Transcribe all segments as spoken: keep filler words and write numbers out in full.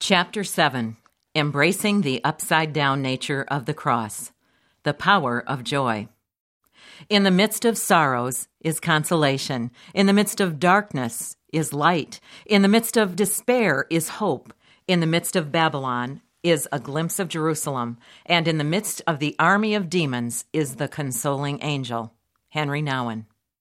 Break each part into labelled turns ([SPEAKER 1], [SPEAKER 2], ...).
[SPEAKER 1] Chapter seven. Embracing the Upside-Down Nature of the Cross. The Power of Joy. In the midst of sorrows is consolation. In the midst of darkness is light. In the midst of despair is hope. In the midst of Babylon is a glimpse of Jerusalem. And in the midst of the army of demons is the consoling angel. Henry Nouwen.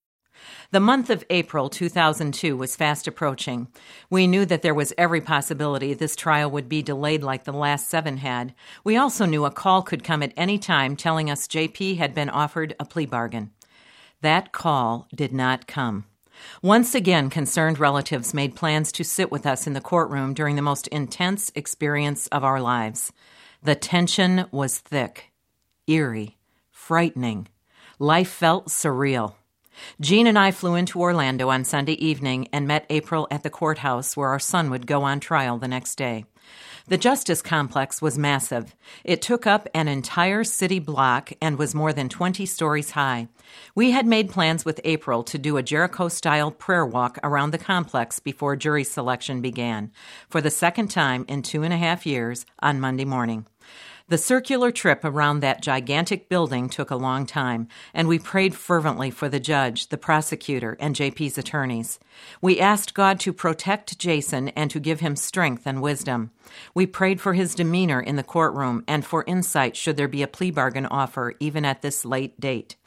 [SPEAKER 1] The month of April two thousand two was fast approaching. We knew that there was every possibility this trial would be delayed like the last seven had. We also knew a call could come at any time telling us J P had been offered a plea bargain. That call did not come. Once again, concerned relatives made plans to sit with us in the courtroom during the most intense experience of our lives. The tension was thick, eerie, frightening. Life felt surreal. Jean and I flew into Orlando on Sunday evening and met April at the courthouse where our son would go on trial the next day. The Justice Complex was massive. It took up an entire city block and was more than twenty stories high. We had made plans with April to do a Jericho-style prayer walk around the complex before jury selection began, for the second time in two and a half years on Monday morning. The circular trip around that gigantic building took a long time, and we prayed fervently for the judge, the prosecutor, and J P's attorneys. We asked God to protect Jason and to give him strength and wisdom. We prayed for his demeanor in the courtroom and for insight should there be a plea bargain offer even at this late date.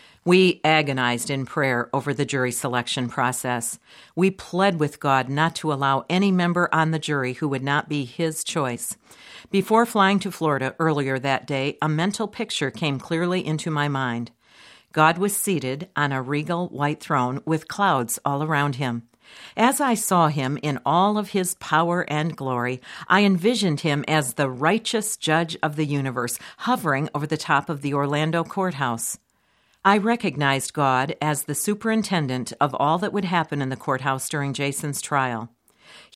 [SPEAKER 1] We agonized in prayer over the jury selection process. We pled with God not to allow any member on the jury who would not be his choice. Before flying to Florida earlier that day, a mental picture came clearly into my mind. God was seated on a regal white throne with clouds all around him. As I saw him in all of his power and glory, I envisioned him as the righteous judge of the universe, hovering over the top of the Orlando courthouse. I recognized God as the superintendent of all that would happen in the courthouse during Jason's trial.